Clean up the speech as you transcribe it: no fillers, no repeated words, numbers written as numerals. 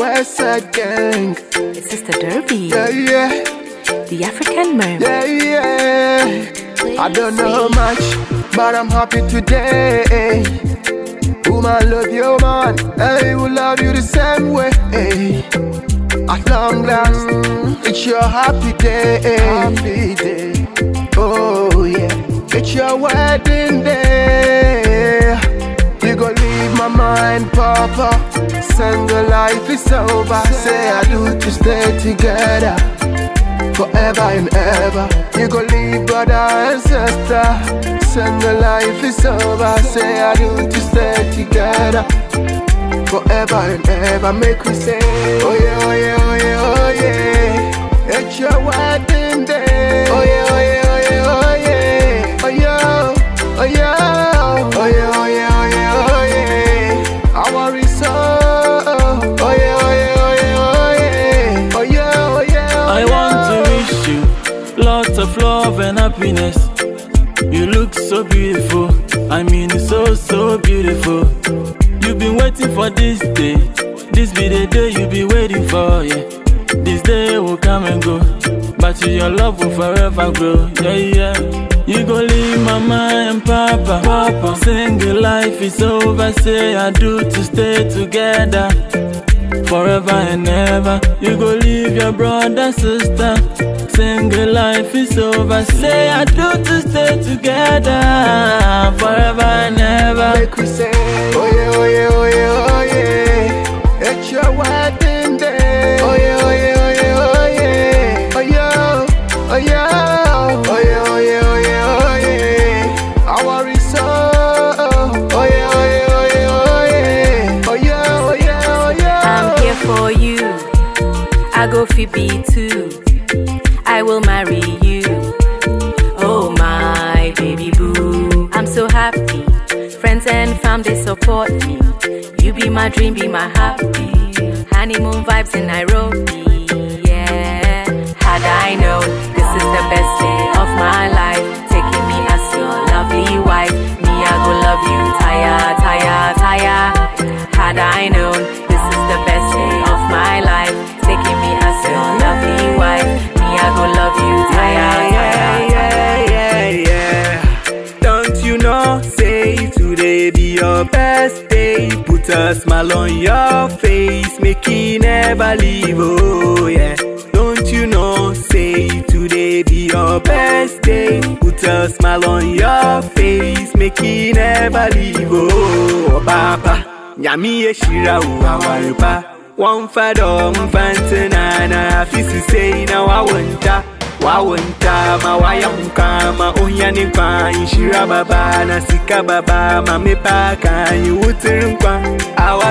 West Side Gang. It's Sister Derby. Yeah, yeah. The African Mermaid. Yeah, yeah. I don't know much, but I'm happy today. Woman, love you, man. I will love you the same way. At long last, it's your happy day. Happy day. Oh, yeah. It's your wedding day. You gon' leave my mind, Papa. Single life is over. Say I do to stay together forever and ever. You gon' leave brother and sister. Single life is over. Say I do to stay together forever and ever. Make we say, oh yeah, oh yeah, oh yeah, oh yeah. It's your wedding day. Oh yeah, oh yeah, oh yeah, oh yeah. Oh yeah, oh yeah, oh yeah, oh yeah, oh yeah, oh yeah. I worry so. Oh yeah, oh yeah, oh yeah, oh yeah. Oh yeah, oh yeah, oh yeah. I want to wish you lots of love and happiness. You look so beautiful. I mean, so beautiful. You've been waiting for this day. This be the day you've been waiting for, yeah. This day will come and go, but your love will forever grow, yeah, yeah. You gon' leave mama and papa. Single life is over. Say I do to stay together forever and ever. You gon' leave your brother, sister. Single life is over. Say I do to stay together forever and ever. Make we say, oh yeah, oh yeah, oh yeah, oh yeah. It's your wedding day. Oh yeah, oh yeah, oh yeah, oh yeah. Oh yeah, oh yeah, oh yeah, oh yeah, oh yeah, oh yeah. I worry so. Oh yeah, oh yeah, oh yeah, oh yeah. Oh yeah, oh yeah, oh yeah. I'm here for you. I go Phoebe too. I will marry you. Oh my baby boo. I'm so happy. Friends and fam, they support me. You be my dream, be my happy. Honeymoon vibes in Nairobi, yeah. Had I known this is the best day of my life, taking me as your lovely wife, me I go love you, tire. Had I known this is the best day of my life, taking me as your lovely wife, me I go love you, yeah. Don't you know, say today be your best day. Put a smile on your face, make it never leave, oh yeah. Don't you know, say today be your best day. Put a smile on your face, make it never leave, oh Papa. Nyami yeshira uwawarupa. One fadom fantanana, afisi say na wawanta. Wawanta ma wayamkama onyane kwa inshira baba na sika baba ma mepa kan you utirimkwa.